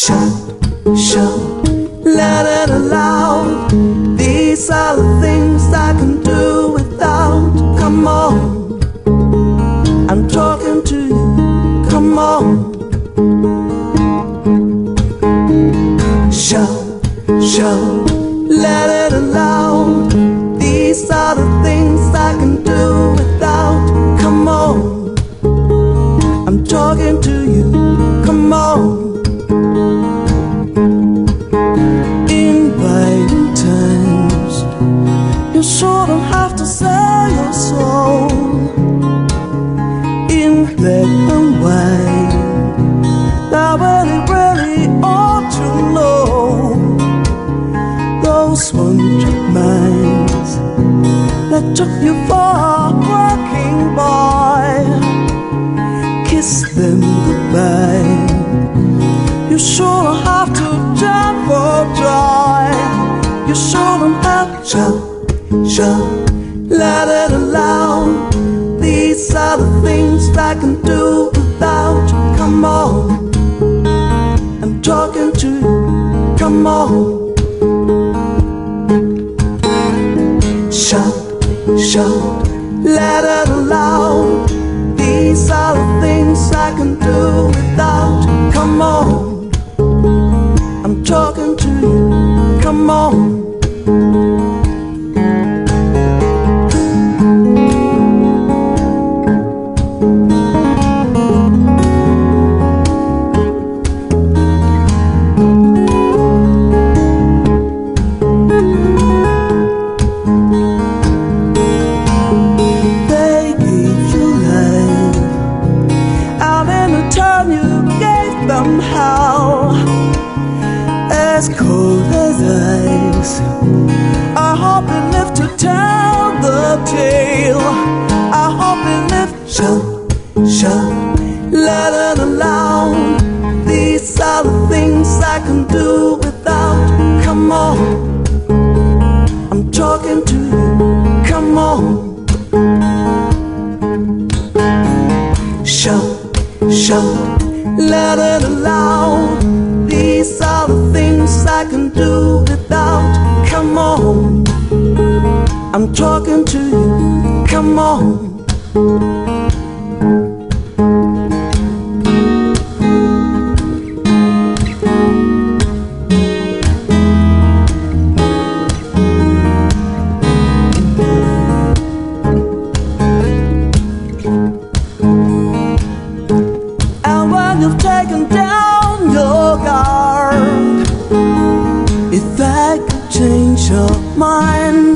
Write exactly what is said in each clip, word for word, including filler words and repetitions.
Shout, shout, let it aloud. These are the things I can do without. Come on, I'm talking to you. Come on. Shout, shout, let it aloud. These are the things I can do without. Come on, I'm talking to you. Come on. In times, you sure don't have to sell your soul. In black and white, I really, really ought to know. Those one-trick minds that took you for a working boy, kiss them goodbye. You sure don't have to jump for joy. You sure don't have to shout, shout, let it aloud. These are the things I can do without. Come on, I'm talking to you. Come on. Shout, shout, let it aloud. These are the things I can do without. Come on, I'm talking to you. Come on. They gave you life out in the time you gave them hell. As cold as ice, I hope you live to tell the tale. I hope you live. Shout, shout, let it aloud. These are the things I can do without. Come on, I'm talking to you. Come on. Shout, shout, let it aloud. These are the things I can do without. Come on, I'm talking to you. Come on. And when you've taken down your guard, if I could change your mind,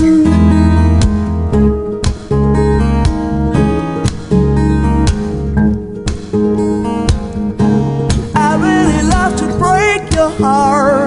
I really love to break your heart.